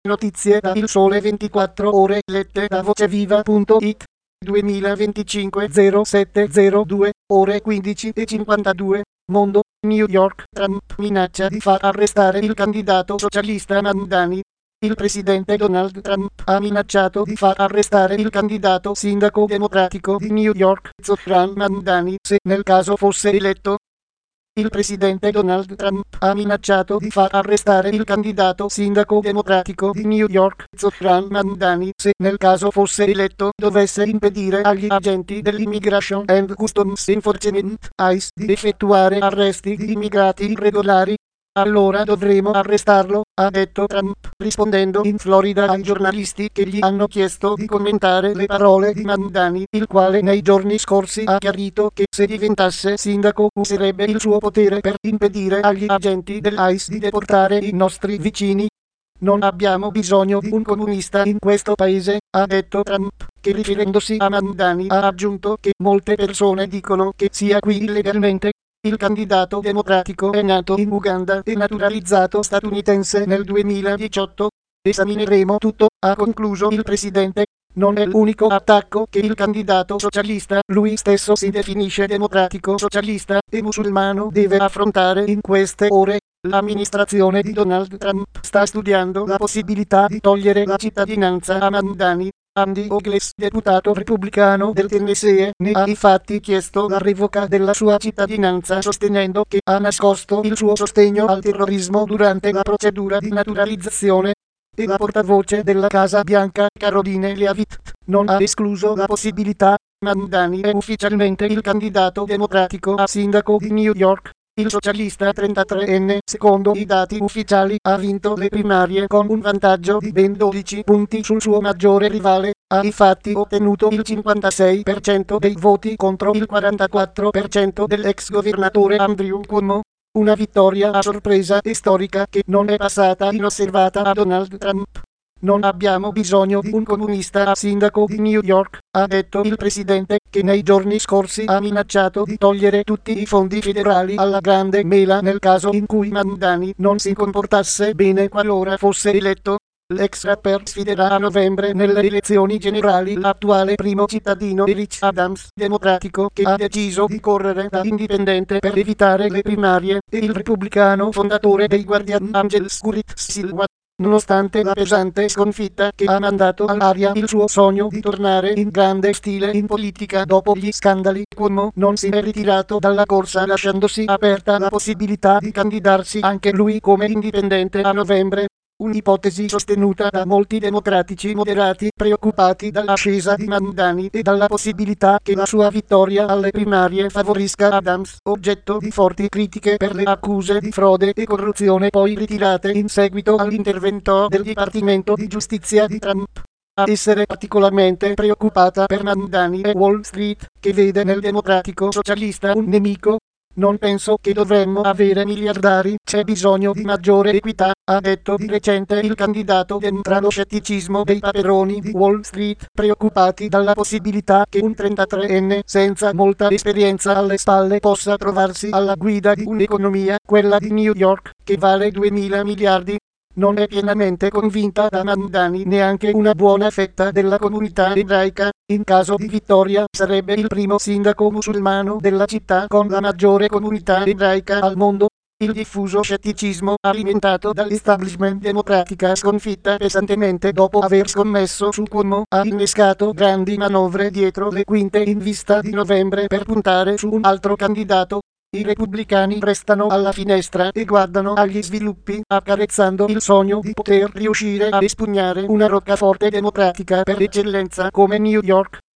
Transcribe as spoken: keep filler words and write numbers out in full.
Notizie da Il Sole ventiquattro Ore lette da voceviva punto it. duemilaventicinque zero sette zero due, ore quindici e cinquantadue. Mondo, New York. Trump minaccia di far arrestare il candidato socialista Mamdani. Il presidente Donald Trump ha minacciato di far arrestare il candidato sindaco democratico di New York, Zohran Mamdani, se nel caso fosse eletto. Il presidente Donald Trump ha minacciato di far arrestare il candidato sindaco democratico di New York, Zohran Mamdani, se nel caso fosse eletto dovesse impedire agli agenti dell'Immigration and Customs Enforcement, I C E, di effettuare arresti di immigrati irregolari. Allora dovremo arrestarlo, ha detto Trump, rispondendo in Florida ai giornalisti che gli hanno chiesto di commentare le parole di Mamdani, il quale nei giorni scorsi ha chiarito che se diventasse sindaco userebbe il suo potere per impedire agli agenti dell'I C E di deportare i nostri vicini. Non abbiamo bisogno di un comunista in questo paese, ha detto Trump, che riferendosi a Mamdani ha aggiunto che molte persone dicono che sia qui illegalmente. Il candidato democratico è nato in Uganda e naturalizzato statunitense nel duemiladiciotto. Esamineremo tutto, ha concluso il presidente. Non è l'unico attacco che il candidato socialista, lui stesso si definisce democratico socialista e musulmano, deve affrontare in queste ore. L'amministrazione di Donald Trump sta studiando la possibilità di togliere la cittadinanza a Mamdani. Andy Ogles, deputato repubblicano del Tennessee, ne ha infatti chiesto la revoca della sua cittadinanza sostenendo che ha nascosto il suo sostegno al terrorismo durante la procedura di naturalizzazione. E la portavoce della Casa Bianca, Caroline Leavitt, non ha escluso la possibilità. Mamdani è ufficialmente il candidato democratico a sindaco di New York. Il socialista trentatreenne, secondo i dati ufficiali, ha vinto le primarie con un vantaggio di ben dodici punti sul suo maggiore rivale. Ha infatti ottenuto il cinquantasei per cento dei voti contro il quarantaquattro per cento dell'ex governatore Andrew Cuomo. Una vittoria a sorpresa e storica che non è passata inosservata a Donald Trump. Non abbiamo bisogno di un comunista a sindaco di New York, ha detto il presidente, che nei giorni scorsi ha minacciato di togliere tutti i fondi federali alla grande mela nel caso in cui Mamdani non si comportasse bene qualora fosse eletto. L'ex rapper sfiderà a novembre nelle elezioni generali l'attuale primo cittadino Eric Adams, democratico, che ha deciso di correre da indipendente per evitare le primarie, e il repubblicano fondatore dei Guardian Angels Curtis Silva. Nonostante la pesante sconfitta che ha mandato all'aria il suo sogno di tornare in grande stile in politica dopo gli scandali, Cuomo non si è ritirato dalla corsa lasciandosi aperta la possibilità di candidarsi anche lui come indipendente a novembre. Un'ipotesi sostenuta da molti democratici moderati preoccupati dall'ascesa di Mamdani e dalla possibilità che la sua vittoria alle primarie favorisca Adams, oggetto di forti critiche per le accuse di frode e corruzione poi ritirate in seguito all'intervento del Dipartimento di Giustizia di Trump. A essere particolarmente preoccupata per Mamdani è Wall Street, che vede nel democratico socialista un nemico. Non penso che dovremmo avere miliardari, c'è bisogno di maggiore equità, ha detto di recente il candidato dentro lo scetticismo dei paperoni di Wall Street, preoccupati dalla possibilità che un trentatreenne senza molta esperienza alle spalle possa trovarsi alla guida di un'economia, quella di New York, che vale duemila miliardi. Non è pienamente convinta da Mamdani neanche una buona fetta della comunità ebraica. In caso di vittoria sarebbe il primo sindaco musulmano della città con la maggiore comunità ebraica al mondo. Il diffuso scetticismo alimentato dall'establishment democratica sconfitta pesantemente dopo aver scommesso su Cuomo ha innescato grandi manovre dietro le quinte in vista di novembre per puntare su un altro candidato. I repubblicani restano alla finestra e guardano agli sviluppi, accarezzando il sogno di poter riuscire a espugnare una roccaforte democratica per eccellenza come New York.